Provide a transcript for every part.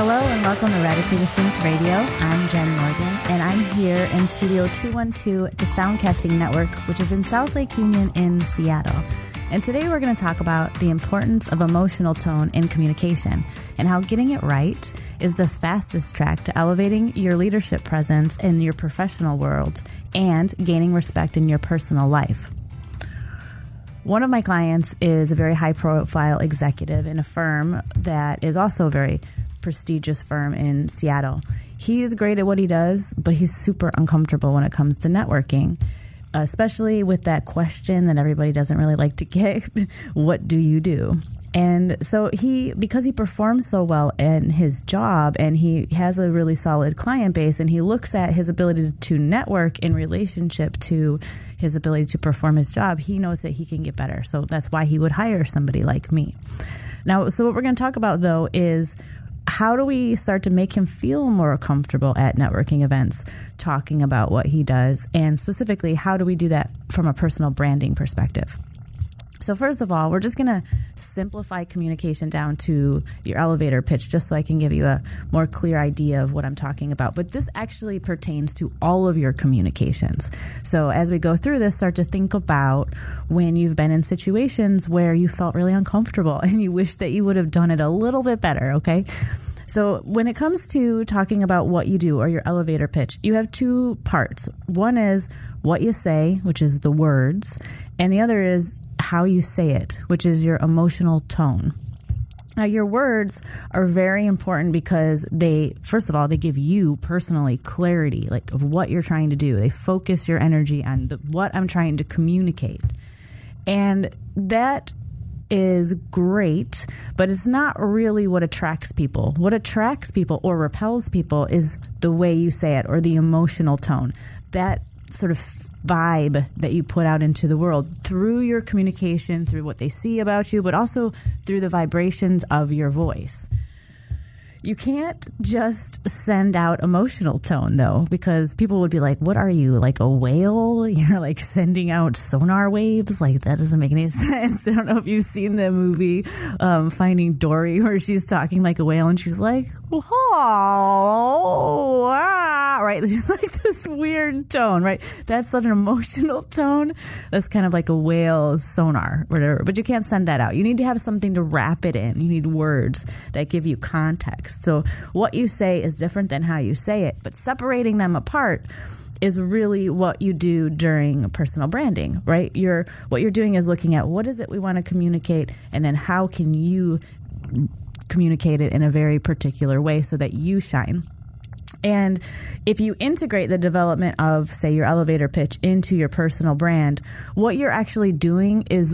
Hello and welcome to Radically Distinct Radio. I'm Jen Morgan, and I'm here in Studio 212 at the Soundcasting Network, which is in South Lake Union in Seattle. And today we're going to talk about the importance of emotional tone in communication and how getting it right is the fastest track to elevating your leadership presence in your professional world and gaining respect in your personal life. One of my clients is a very high-profile executive in a firm that is also a very prestigious firm in Seattle. He is great at what he does, but he's super uncomfortable when it comes to networking, especially with that question that everybody doesn't really like to get, what do you do? And so because he performs so well in his job and he has a really solid client base and he looks at his ability to network in relationship to his ability to perform his job, he knows that he can get better. So that's why he would hire somebody like me. Now, so what we're going to talk about, though, is how do we start to make him feel more comfortable at networking events, talking about what he does, and specifically, how do we do that from a personal branding perspective? So first of all, we're just going to simplify communication down to your elevator pitch just so I can give you a more clear idea of what I'm talking about. But this actually pertains to all of your communications. So as we go through this, start to think about when you've been in situations where you felt really uncomfortable and you wish that you would have done it a little bit better, okay? So when it comes to talking about what you do or your elevator pitch, you have two parts. One is what you say, which is the words, and the other is how you say it, which is your emotional tone. Now, your words are very important because first of all, they give you personally clarity, like of what you're trying to do. They focus your energy on what I'm trying to communicate. And that is great, but it's not really what attracts people. What attracts people or repels people is the way you say it or the emotional tone. That sort of vibe that you put out into the world through your communication, through what they see about you, but also through the vibrations of your voice. You can't just send out emotional tone, though, because people would be like, what are you, like a whale? You're like sending out sonar waves? Like, that doesn't make any sense. I don't know if you've seen the movie Finding Dory, where she's talking like a whale and she's like, oh, right? She's like this weird tone, right? That's an emotional tone. That's kind of like a whale's sonar, whatever. But you can't send that out. You need to have something to wrap it in. You need words that give you context. So what you say is different than how you say it, but separating them apart is really what you do during personal branding, right? What you're doing is looking at what is it we want to communicate, and then how can you communicate it in a very particular way so that you shine. And if you integrate the development of, say, your elevator pitch into your personal brand, what you're actually doing is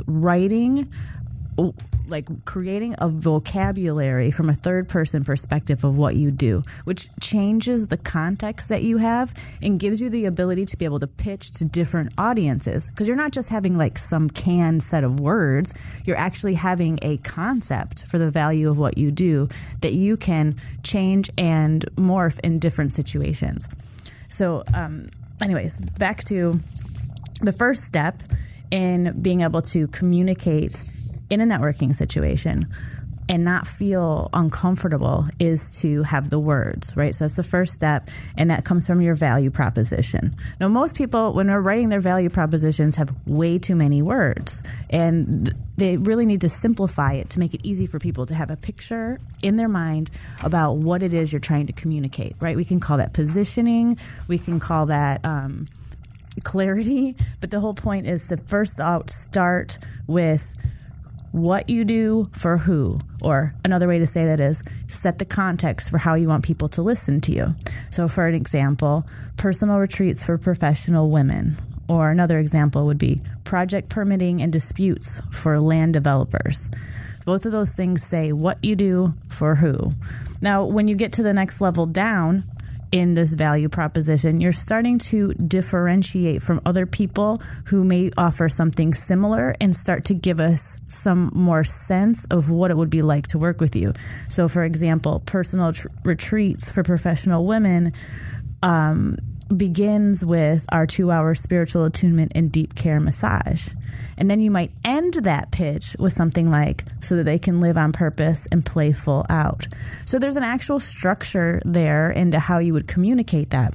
creating a vocabulary from a third-person perspective of what you do, which changes the context that you have and gives you the ability to be able to pitch to different audiences. Because you're not just having like some canned set of words, you're actually having a concept for the value of what you do that you can change and morph in different situations. So anyways, back to the first step in being able to communicate in a networking situation and not feel uncomfortable is to have the words, right? So that's the first step, and that comes from your value proposition. Now, most people, when they're writing their value propositions, have way too many words, and they really need to simplify it to make it easy for people to have a picture in their mind about what it is you're trying to communicate, right? We can call that positioning. We can call that clarity, but the whole point is to first start with what you do for who, or another way to say that is set the context for how you want people to listen to you. So for an example, personal retreats for professional women, or another example would be project permitting and disputes for land developers. Both of those things say what you do for who. Now, when you get to the next level down in this value proposition, you're starting to differentiate from other people who may offer something similar and start to give us some more sense of what it would be like to work with you. So, for example, personal retreats for professional women begins with our 2-hour spiritual attunement and deep care massage. And then you might end that pitch with something like, so that they can live on purpose and play full out. So there's an actual structure there into how you would communicate that.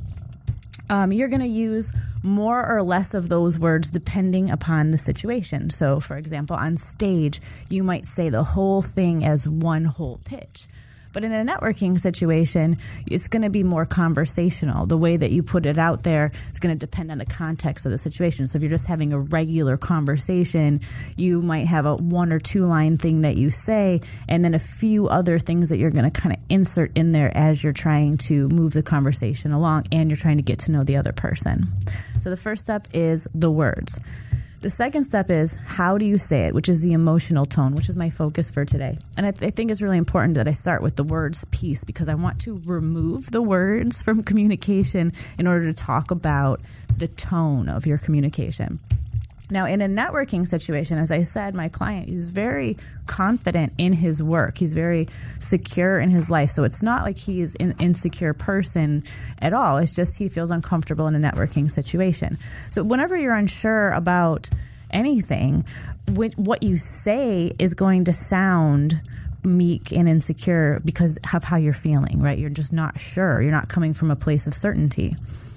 You're going to use more or less of those words depending upon the situation. So, for example, on stage, you might say the whole thing as one whole pitch. But in a networking situation, it's going to be more conversational. The way that you put it out there is going to depend on the context of the situation. So if you're just having a regular conversation, you might have a 1 or 2 line thing that you say, and then a few other things that you're going to kind of insert in there as you're trying to move the conversation along and you're trying to get to know the other person. So the first step is the words. The second step is how do you say it, which is the emotional tone, which is my focus for today. And I think it's really important that I start with the words piece because I want to remove the words from communication in order to talk about the tone of your communication. Now, in a networking situation, as I said, my client is very confident in his work. He's very secure in his life. So it's not like he is an insecure person at all. It's just he feels uncomfortable in a networking situation. So whenever you're unsure about anything, what you say is going to sound meek and insecure because of how you're feeling, right? You're just not sure. You're not coming from a place of certainty.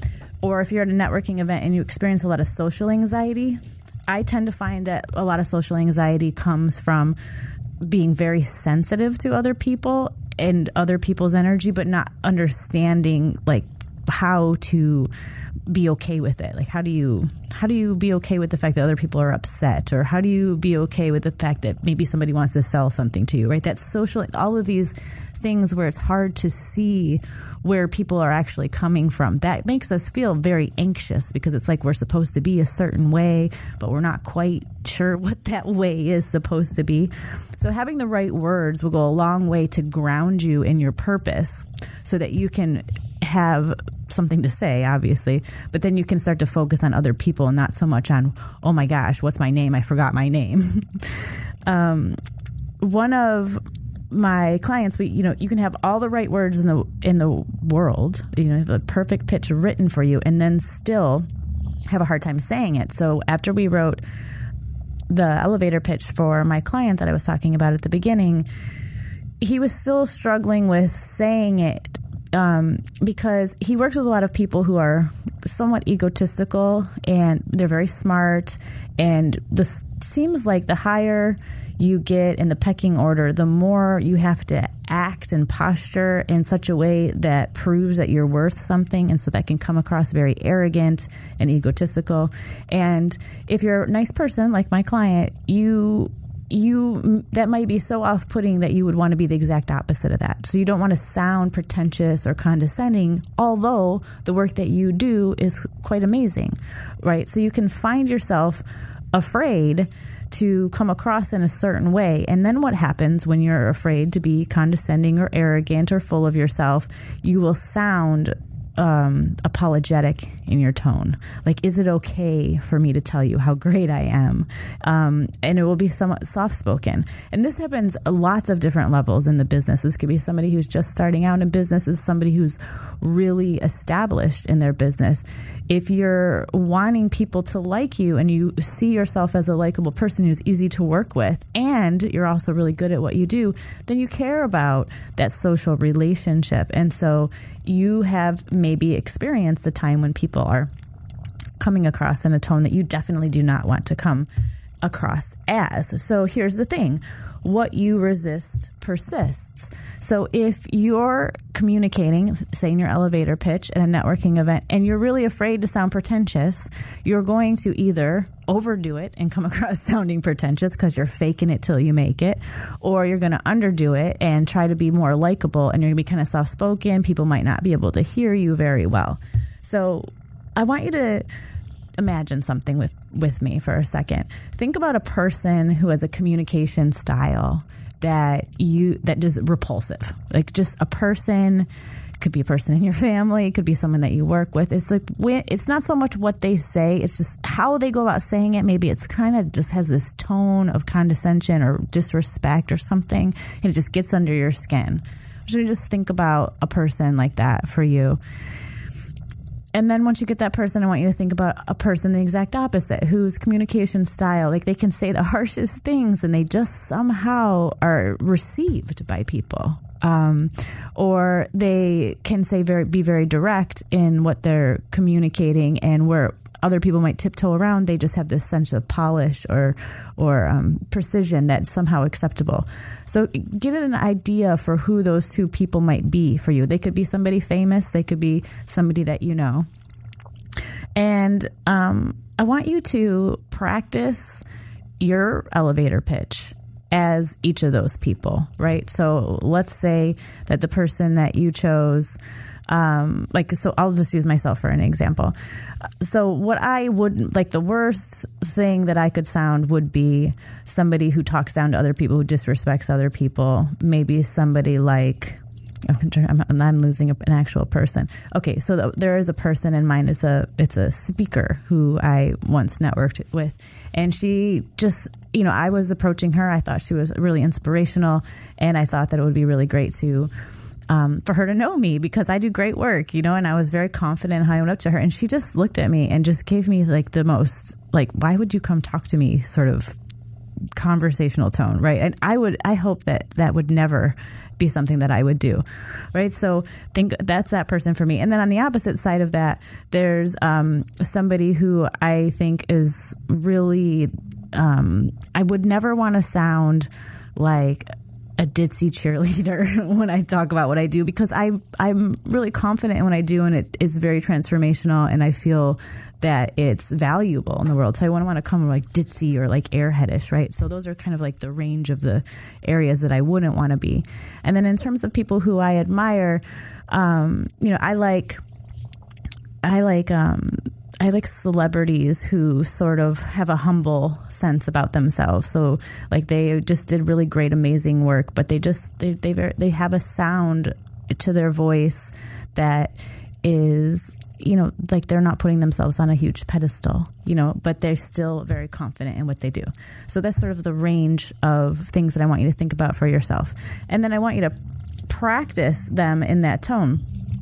Or if you're at a networking event and you experience a lot of social anxiety, I tend to find that a lot of social anxiety comes from being very sensitive to other people and other people's energy, but not understanding like how to be okay with it. Like how do you be okay with the fact that other people are upset, or how do you be okay with the fact that maybe somebody wants to sell something to you, right? That's social, all of these things where it's hard to see where people are actually coming from. That makes us feel very anxious because it's like we're supposed to be a certain way, but we're not quite sure what that way is supposed to be. So having the right words will go a long way to ground you in your purpose so that you can have something to say, obviously, but then you can start to focus on other people and not so much on, oh my gosh, what's my name? I forgot my name. One of my clients, you can have all the right words in the world, the perfect pitch written for you, and then still have a hard time saying it. So after we wrote the elevator pitch for my client that I was talking about at the beginning, he was still struggling with saying it because he works with a lot of people who are somewhat egotistical and they're very smart. And this seems like the higher you get in the pecking order, the more you have to act and posture in such a way that proves that you're worth something. And so that can come across very arrogant and egotistical. And if you're a nice person like my client, that might be so off-putting that you would want to be the exact opposite of that. So you don't want to sound pretentious or condescending, although the work that you do is quite amazing, right? So you can find yourself afraid to come across in a certain way. And then what happens when you're afraid to be condescending or arrogant or full of yourself? You will sound apologetic in your tone. Like, is it okay for me to tell you how great I am? And it will be somewhat soft-spoken. And this happens at lots of different levels in the business. This could be somebody who's just starting out in business. This is somebody who's really established in their business. If you're wanting people to like you and you see yourself as a likable person who's easy to work with, and you're also really good at what you do, then you care about that social relationship. And so you have maybe experienced a time when people are coming across in a tone that you definitely do not want to come across as. So here's the thing. What you resist persists. So if you're communicating, say in your elevator pitch at a networking event, and you're really afraid to sound pretentious, you're going to either overdo it and come across sounding pretentious because you're faking it till you make it, or you're going to underdo it and try to be more likable, and you're going to be kind of soft-spoken. People might not be able to hear you very well. So I want you to imagine something with me for a second. Think about a person who has a communication style that is repulsive. Like just a person, could be a person in your family, could be someone that you work with. It's like it's not so much what they say, it's just how they go about saying it. Maybe it's kind of just has this tone of condescension or disrespect or something, and it just gets under your skin. So just think about a person like that for you. And then once you get that person, I want you to think about a person the exact opposite, whose communication style, like they can say the harshest things and they just somehow are received by people. Or they can be very direct in what they're communicating, and where other people might tiptoe around, they just have this sense of polish or precision that's somehow acceptable. So get an idea for who those two people might be for you. They could be somebody famous. They could be somebody that you know. And I want you to practice your elevator pitch as each of those people, right? So let's say that the person that you chose, so I'll just use myself for an example. So what I would like, the worst thing that I could sound would be somebody who talks down to other people, who disrespects other people. Maybe somebody like, I'm losing an actual person. Okay, so there is a person in mind. It's a speaker who I once networked with, and she just, I was approaching her. I thought she was really inspirational, and I thought that it would be really great to for her to know me, because I do great work, and I was very confident in how I went up to her, and she just looked at me and just gave me like the most, like, why would you come talk to me sort of conversational tone, right? And I hope that would never be something that I would do, right? So think that's that person for me. And then on the opposite side of that, there's somebody who I think is really, I would never want to sound like a ditzy cheerleader when I talk about what I do, because I'm really confident in what I do, and it is very transformational, and I feel that it's valuable in the world. So I wouldn't want to come like ditzy or like airheadish, right? So those are kind of like the range of the areas that I wouldn't want to be. And then in terms of people who I admire, I like celebrities who sort of have a humble sense about themselves. So like they just did really great, amazing work, but they have a sound to their voice that is, like they're not putting themselves on a huge pedestal, but they're still very confident in what they do. So that's sort of the range of things that I want you to think about for yourself. And then I want you to practice them in that tone.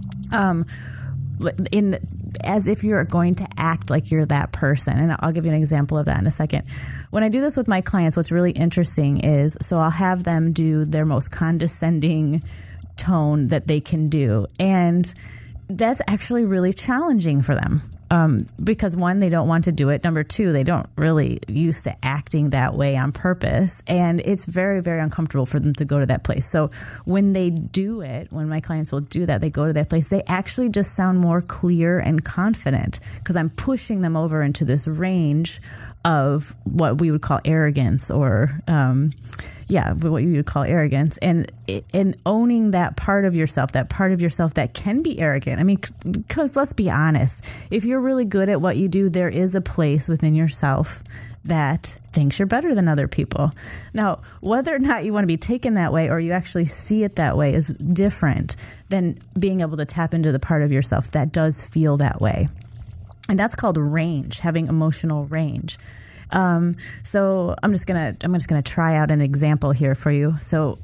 As if you're going to act like you're that person. And I'll give you an example of that in a second. When I do this with my clients, what's really interesting is, so I'll have them do their most condescending tone that they can do. And that's actually really challenging for them. Because one, they don't want to do it. Number two, they don't really used to acting that way on purpose. And it's very, very uncomfortable for them to go to that place. So when they do it, when my clients will do that, they go to that place, they actually just sound more clear and confident, because I'm pushing them over into this range of what we would call arrogance, or what you would call arrogance, and owning that part of yourself that can be arrogant. I mean, because let's be honest, if you're really good at what you do, there is a place within yourself that thinks you're better than other people. Now, whether or not you want to be taken that way or you actually see it that way is different than being able to tap into the part of yourself that does feel that way. And that's called range, having emotional range. So I'm just gonna try out an example here for you. So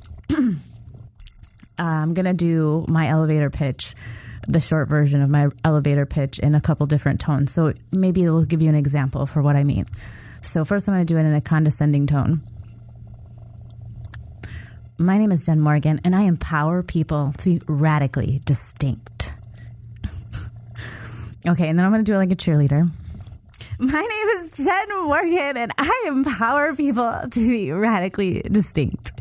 I'm gonna do my elevator pitch, the short version of my elevator pitch, in a couple different tones. So maybe it'll give you an example for what I mean. So first I'm gonna do it in a condescending tone. My name is Jen Morgan, and I empower people to be radically distinct. Okay, and then I'm going to do it like a cheerleader. My name is Jen Morgan, and I empower people to be radically distinct.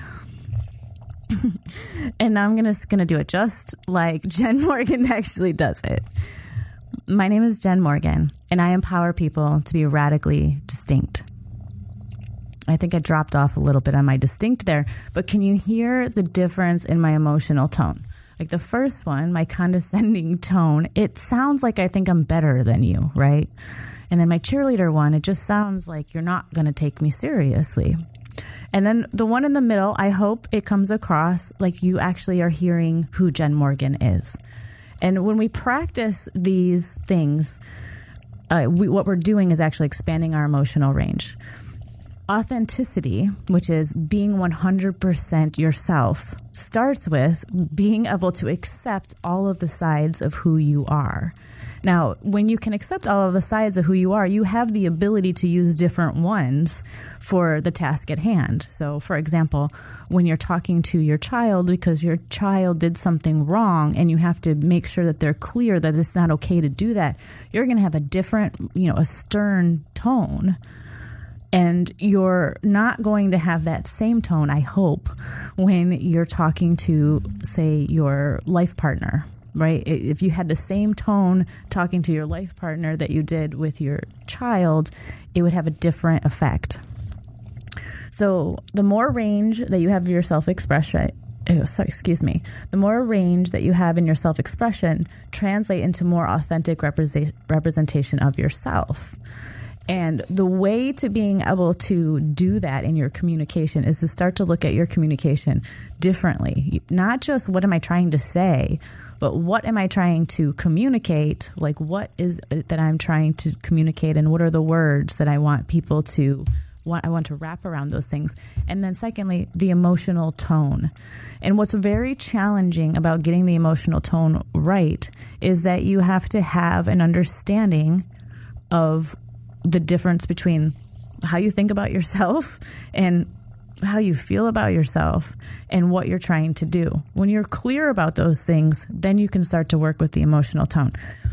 And now I'm just going to do it just like Jen Morgan actually does it. My name is Jen Morgan, and I empower people to be radically distinct. I think I dropped off a little bit on my distinct there, but can you hear the difference in my emotional tone? Like the first one, my condescending tone, it sounds like I think I'm better than you, right? And then my cheerleader one, it just sounds like you're not going to take me seriously. And then the one in the middle, I hope it comes across like you actually are hearing who Jen Morgan is. And when we practice these things, what we're doing is actually expanding our emotional range. Authenticity, which is being 100% yourself, starts with being able to accept all of the sides of who you are. Now, when you can accept all of the sides of who you are, you have the ability to use different ones for the task at hand. So, for example, when you're talking to your child because your child did something wrong and you have to make sure that they're clear that it's not okay to do that, you're going to have a different, a stern tone. And you're not going to have that same tone, I hope, when you're talking to, say, your life partner, right? If you had the same tone talking to your life partner that you did with your child, it would have a different effect. So the more range that you have of your self-expression, the more range that you have in your self-expression translate into more authentic representation of yourself. And the way to being able to do that in your communication is to start to look at your communication differently. Not just what am I trying to say, but what am I trying to communicate? Like, what is it that I'm trying to communicate, and what are the words that I want people to I want to wrap around those things. And then secondly, the emotional tone. And what's very challenging about getting the emotional tone right is that you have to have an understanding of the difference between how you think about yourself and how you feel about yourself and what you're trying to do. When you're clear about those things, then you can start to work with the emotional tone.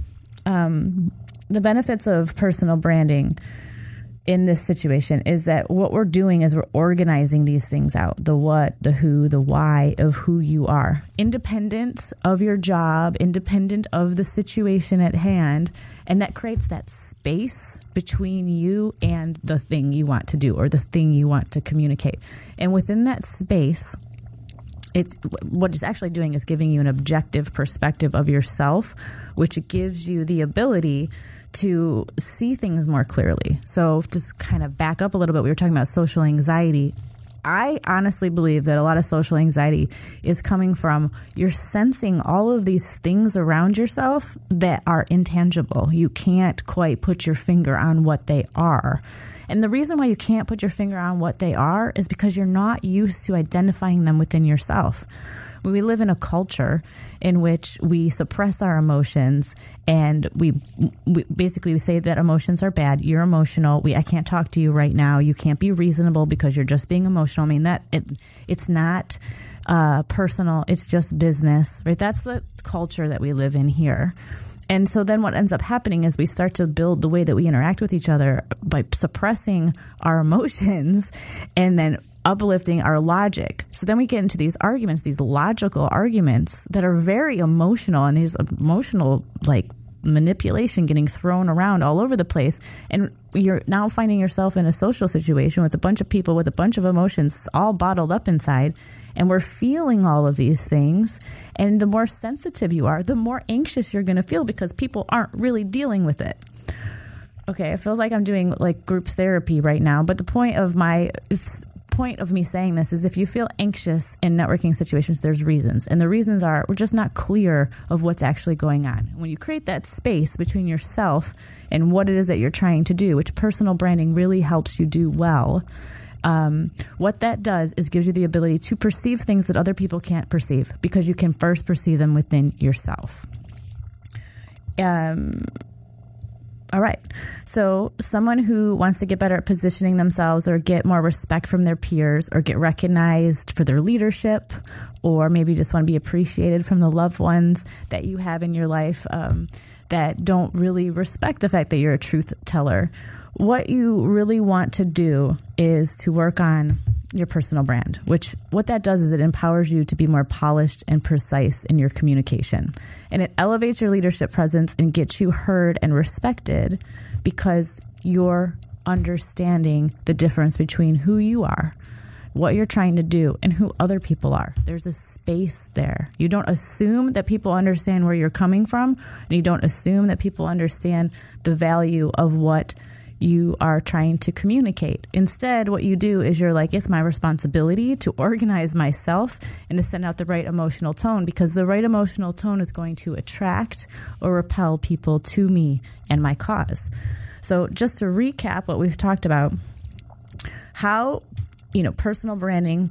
The benefits of personal branding in this situation is that what we're doing is we're organizing these things out, the what, the who, the why of who you are, independent of your job, independent of the situation at hand. And that creates that space between you and the thing you want to do or the thing you want to communicate. And within that space, it's what it's actually doing is giving you an objective perspective of yourself, which gives you the ability to see things more clearly. So just kind of back up a little bit, we were talking about social anxiety. I honestly believe that a lot of social anxiety is coming from you're sensing all of these things around yourself that are intangible. You can't quite put your finger on what they are. And the reason why you can't put your finger on what they are is because you're not used to identifying them within yourself. We live in a culture in which we suppress our emotions, and we basically say that emotions are bad. You're emotional. I can't talk to you right now. You can't be reasonable because you're just being emotional. I mean, it's not personal. It's just business, right? That's the culture that we live in here. And so then what ends up happening is we start to build the way that we interact with each other by suppressing our emotions and then uplifting our logic. So then we get into these arguments, these logical arguments that are very emotional, and these emotional manipulation getting thrown around all over the place. And you're now finding yourself in a social situation with a bunch of people with a bunch of emotions all bottled up inside. And we're feeling all of these things. And the more sensitive you are, the more anxious you're going to feel because people aren't really dealing with it. Okay, it feels like I'm doing group therapy right now. But the point of me saying this is if you feel anxious in networking situations, there's reasons. And the reasons are we're just not clear of what's actually going on. When you create that space between yourself and what it is that you're trying to do, which personal branding really helps you do well, what that does is gives you the ability to perceive things that other people can't perceive because you can first perceive them within yourself. All right. So someone who wants to get better at positioning themselves or get more respect from their peers or get recognized for their leadership, or maybe just want to be appreciated from the loved ones that you have in your life that don't really respect the fact that you're a truth teller. What you really want to do is to work on your personal brand, which what that does is it empowers you to be more polished and precise in your communication. And it elevates your leadership presence and gets you heard and respected because you're understanding the difference between who you are, what you're trying to do, and who other people are. There's a space there. You don't assume that people understand where you're coming from, and you don't assume that people understand the value of what you are trying to communicate. Instead, what you do is you're like, it's my responsibility to organize myself and to send out the right emotional tone, because the right emotional tone is going to attract or repel people to me and my cause. So just to recap what we've talked about, how, personal branding,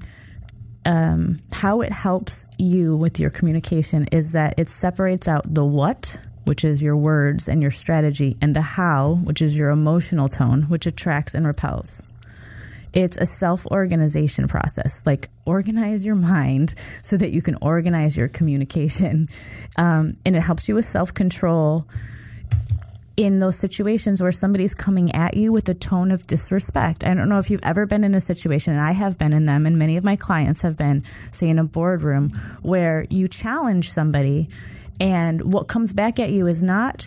how it helps you with your communication is that it separates out the what which is your words and your strategy, and the how, which is your emotional tone, which attracts and repels. It's a self-organization process. Like, organize your mind so that you can organize your communication. And it helps you with self-control in those situations where somebody's coming at you with a tone of disrespect. I don't know if you've ever been in a situation, and I have been in them, and many of my clients have been, say, in a boardroom, where you challenge somebody, and what comes back at you is not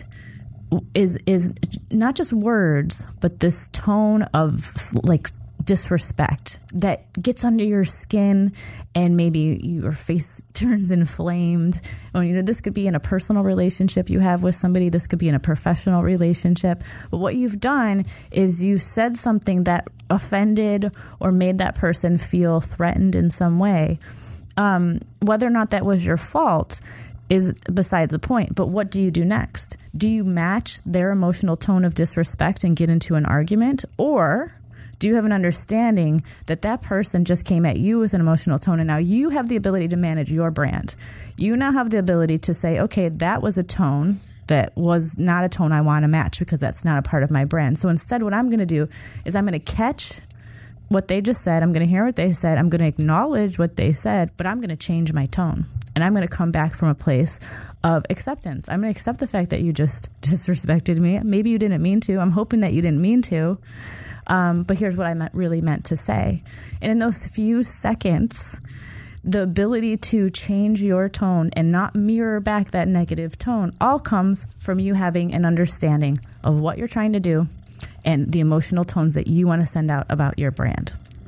just words, but this tone of like disrespect that gets under your skin, and maybe your face turns inflamed. This could be in a personal relationship you have with somebody. This could be in a professional relationship. But what you've done is you said something that offended or made that person feel threatened in some way. Whether or not that was your fault is beside the point. But what do you do next? Do you match their emotional tone of disrespect and get into an argument? Or do you have an understanding that that person just came at you with an emotional tone, and now you have the ability to manage your brand? You now have the ability to say, okay, that was a tone that was not a tone I want to match, because that's not a part of my brand. So instead, what I'm going to do is I'm going to catch what they just said. I'm going to hear what they said. I'm going to acknowledge what they said, but I'm going to change my tone. And I'm going to come back from a place of acceptance. I'm going to accept the fact that you just disrespected me. Maybe you didn't mean to. I'm hoping that you didn't mean to. But here's what I really meant to say. And in those few seconds, the ability to change your tone and not mirror back that negative tone all comes from you having an understanding of what you're trying to do and the emotional tones that you want to send out about your brand.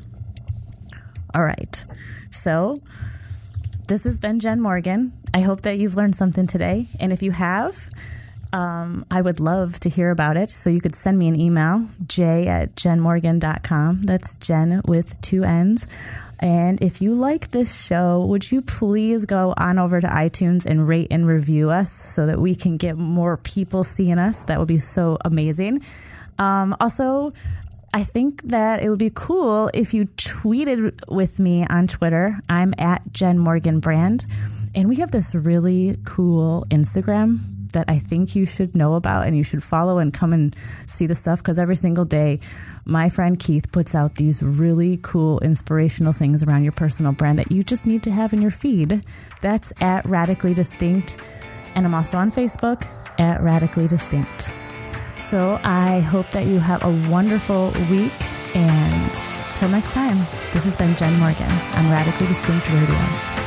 All right. So this has been Jen Morgan. I hope that you've learned something today. And if you have, I would love to hear about it. So you could send me an email, j@jenmorgan.com. That's Jen with 2 N's. And if you like this show, would you please go on over to iTunes and rate and review us so that we can get more people seeing us? That would be so amazing. Also, I think that it would be cool if you tweeted with me on Twitter. I'm at Jen Morgan Brand. And we have this really cool Instagram that I think you should know about and you should follow and come and see the stuff, because every single day my friend Keith puts out these really cool inspirational things around your personal brand that you just need to have in your feed. That's at Radically Distinct. And I'm also on Facebook at Radically Distinct. So I hope that you have a wonderful week, and till next time, this has been Jen Morgan on Radically Distinct Radio.